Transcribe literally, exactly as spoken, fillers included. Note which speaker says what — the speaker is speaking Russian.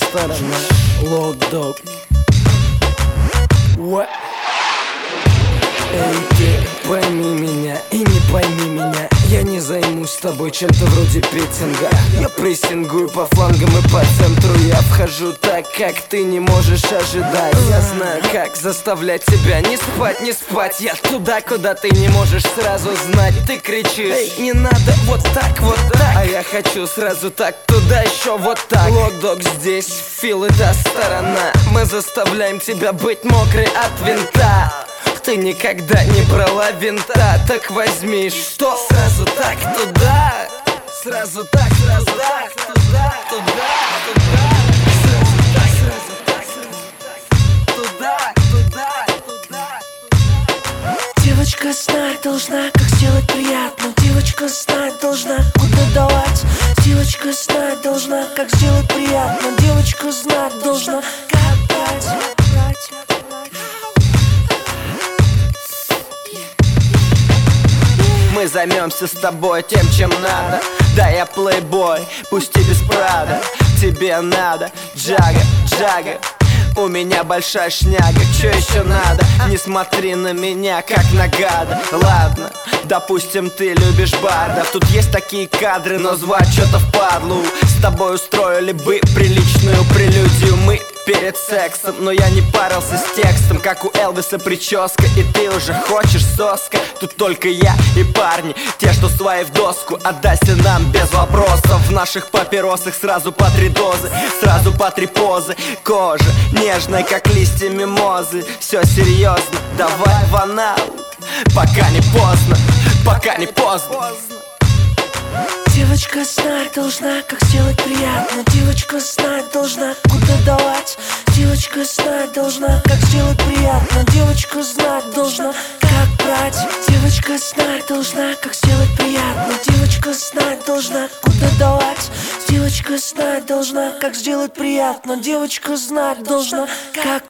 Speaker 1: сторона. Лот-дог. What? Эй, ты пойми меня и не пойми меня. Я не займусь с тобой чем-то вроде петинга. Я прессингую по флангам и по центру. Я вхожу так, как ты не можешь ожидать. Я знаю, как заставлять тебя не спать, не спать. Я туда, куда ты не можешь сразу знать. Ты кричишь: эй, не надо вот так, вот так. А я хочу сразу так, туда еще вот так. Лот-дог здесь, Фил и та сторона. Мы заставляем тебя быть мокрой от винта. Ты никогда не брала винта, так возьми, что? Сразу так туда, сразу так, сразу так, туда, туда, туда. Сразу так, сразу так, сразу так, туда, туда, туда.
Speaker 2: Девочка знать должна, как сделать приятно. Девочка знать должна, куда давать. Девочка знать должна, как сделать приятно. Девочка знать должна, как брать.
Speaker 3: Мы займемся с тобой тем, чем надо. Да, я плейбой, пусть и без прада. Тебе надо джага, джага. У меня большая шняга, чё еще надо? Не смотри на меня, как на гада. Ладно, допустим, ты любишь бардов. Тут есть такие кадры, но звать что-то впадлу. С тобой устроили бы приличную прелюдию мы перед сексом, но я не парился с текстом, как у Элвиса прическа. И ты уже хочешь соска. Тут только я и парни, те, что свои в доску. Отдайся нам без вопросов. В наших папиросах сразу по три дозы, сразу по три позы. Кожа нежная, как листья мимозы. Все серьезно, давай в анал, пока не поздно, пока не поздно.
Speaker 2: Девочка знать должна, как сделать приятно. Девочка знать должна, куда давать. Девочка знать должна, как сделать приятно. Девочка знать должна, как брать. Девочка знать должна, как сделать приятно. Девочка знать должна, куда давать. Девочка знать должна, как сделать приятно. Девочка знать должна, как